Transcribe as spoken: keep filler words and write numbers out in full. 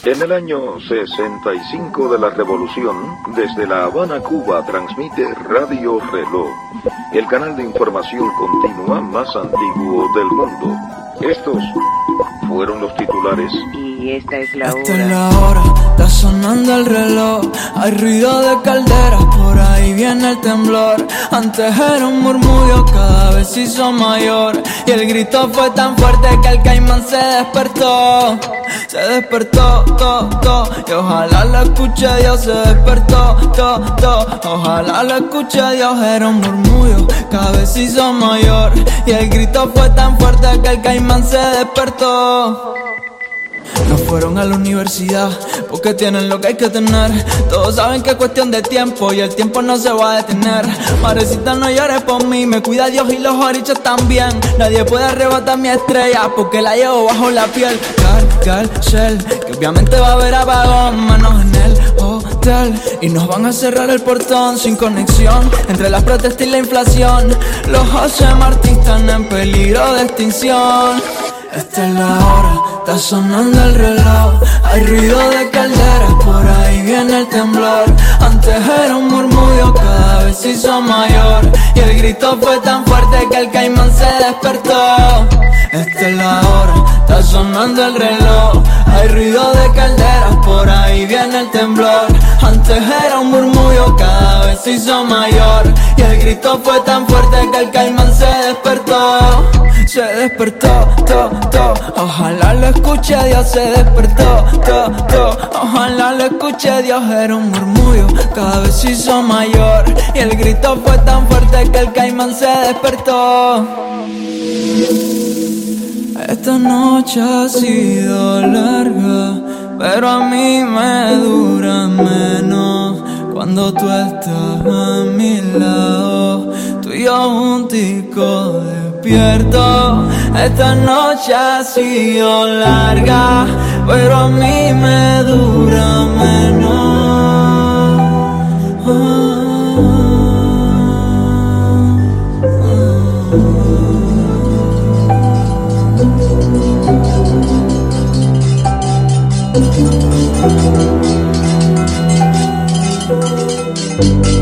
En el año sesenta y cinco de la Revolución, desde La Habana, Cuba, transmite Radio Reloj, el canal de información continua más antiguo del mundo. Estos fueron los titulares. Y esta es la hora. Esta es la hora, está sonando el reloj. Hay ruido de calderas, por ahí viene el temblor. Antes era un murmullo, cada vez se hizo mayor. Y el grito fue tan fuerte que el caimán se despertó. Se despertó, to, to, y ojalá lo escuche Dios. Se despertó, to, to, ojalá lo escuche Dios. Era un murmullo, cada vez se hizo mayor. Y el grito fue tan fuerte que el caimán se despertó. No fueron a la universidad porque tienen lo que hay que tener. Todos saben que es cuestión de tiempo y el tiempo no se va a detener. Madrecita, no llores por mí, me cuida Dios y los orichos también. Nadie puede arrebatar mi estrella porque la llevo bajo la piel. Cárcel, que obviamente va a haber apagón, manos en el hotel. Y nos van a cerrar el portón sin conexión entre las protestas y la inflación. Los José Martí están en peligro de extinción. Esta es la hora, está sonando el reloj. Hay ruido de calderas, por ahí viene el temblor. Antes era un murmullo, cada vez se hizo mayor. Y el grito fue tan fuerte que el caimán se despertó. Esta es la hora, está sonando el reloj. Hay ruido de calderas, por ahí viene el temblor. Antes era un murmullo, cada vez se hizo mayor. Y el grito fue tan fuerte que el caimán se despertó. Se despertó, to, to, ojalá lo escuche Dios. Se despertó, to, to, ojalá lo escuche Dios. Era un murmullo, cada vez se hizo mayor. Y el grito fue tan fuerte que el caimán se despertó. Esta noche ha sido larga, pero a mí me dura menos cuando tú estás a mi lado. Tú y yo juntico despierto. Esta noche ha sido larga, pero a mí me dura menos. Oh. Thank you.